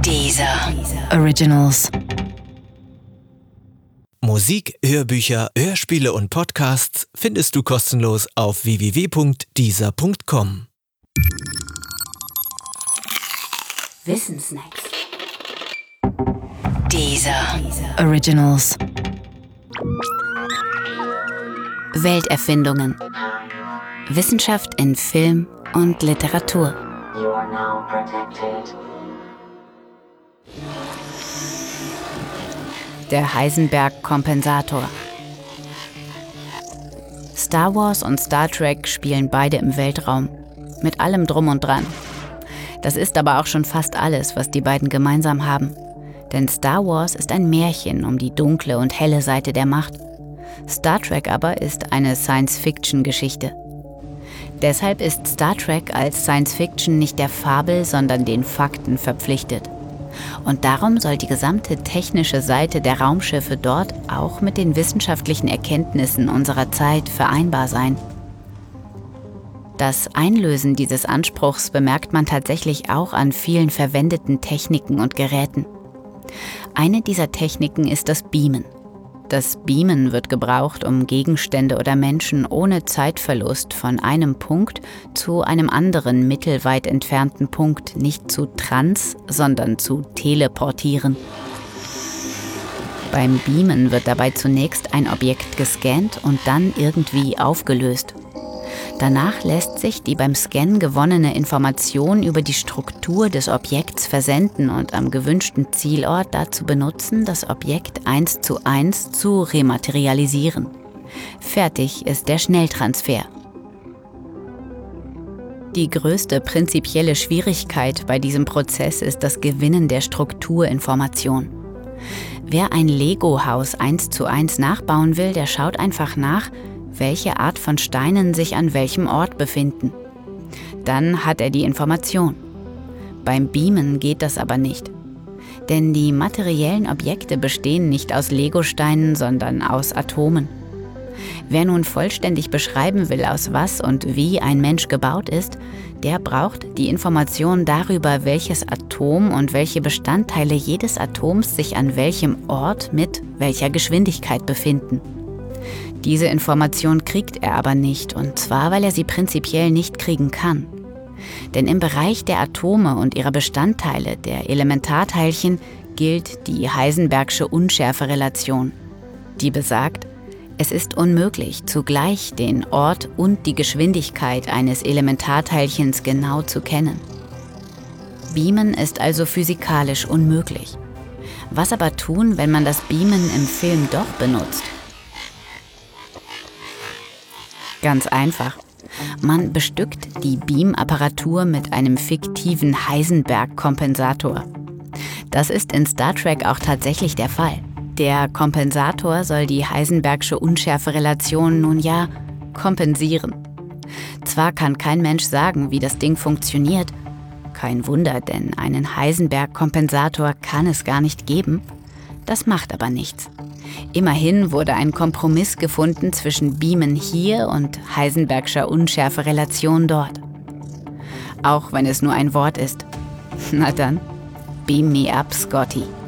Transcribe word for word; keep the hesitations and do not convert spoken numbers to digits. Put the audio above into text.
Deezer Originals. Musik, Hörbücher, Hörspiele und Podcasts findest du kostenlos auf w w w punkt deezer punkt com. Wissensnacks. Deezer Originals. Welterfindungen. Wissenschaft in Film und Literatur. You are now protected. Der Heisenberg-Kompensator. Star Wars und Star Trek spielen beide im Weltraum, mit allem Drum und Dran. Das ist aber auch schon fast alles, was die beiden gemeinsam haben. Denn Star Wars ist ein Märchen um die dunkle und helle Seite der Macht. Star Trek aber ist eine Science-Fiction-Geschichte. Deshalb ist Star Trek als Science-Fiction nicht der Fabel, sondern den Fakten verpflichtet. Und darum soll die gesamte technische Seite der Raumschiffe dort auch mit den wissenschaftlichen Erkenntnissen unserer Zeit vereinbar sein. Das Einlösen dieses Anspruchs bemerkt man tatsächlich auch an vielen verwendeten Techniken und Geräten. Eine dieser Techniken ist das Beamen. Das Beamen wird gebraucht, um Gegenstände oder Menschen ohne Zeitverlust von einem Punkt zu einem anderen mittelweit entfernten Punkt nicht zu trans, sondern zu teleportieren. Beim Beamen wird dabei zunächst ein Objekt gescannt und dann irgendwie aufgelöst. Danach lässt sich die beim Scannen gewonnene Information über die Struktur des Objekts versenden und am gewünschten Zielort dazu benutzen, das Objekt eins zu eins zu rematerialisieren. Fertig ist der Schnelltransfer. Die größte prinzipielle Schwierigkeit bei diesem Prozess ist das Gewinnen der Strukturinformation. Wer ein Lego-Haus eins zu eins nachbauen will, der schaut einfach nach, welche Art von Steinen sich an welchem Ort befinden. Dann hat er die Information. Beim Beamen geht das aber nicht. Denn die materiellen Objekte bestehen nicht aus Legosteinen, sondern aus Atomen. Wer nun vollständig beschreiben will, aus was und wie ein Mensch gebaut ist, der braucht die Information darüber, welches Atom und welche Bestandteile jedes Atoms sich an welchem Ort mit welcher Geschwindigkeit befinden. Diese Information kriegt er aber nicht, und zwar, weil er sie prinzipiell nicht kriegen kann. Denn im Bereich der Atome und ihrer Bestandteile, der Elementarteilchen, gilt die Heisenbergsche Unschärferelation. Die besagt, es ist unmöglich, zugleich den Ort und die Geschwindigkeit eines Elementarteilchens genau zu kennen. Beamen ist also physikalisch unmöglich. Was aber tun, wenn man das Beamen im Film doch benutzt? Ganz einfach. Man bestückt die Beam-Apparatur mit einem fiktiven Heisenberg-Kompensator. Das ist in Star Trek auch tatsächlich der Fall. Der Kompensator soll die Heisenbergsche Unschärferelation nun ja kompensieren. Zwar kann kein Mensch sagen, wie das Ding funktioniert. Kein Wunder, denn einen Heisenberg-Kompensator kann es gar nicht geben. Das macht aber nichts. Immerhin wurde ein Kompromiss gefunden zwischen Beamen hier und Heisenbergscher Unschärferelation dort. Auch wenn es nur ein Wort ist. Na dann, beam me up, Scotty.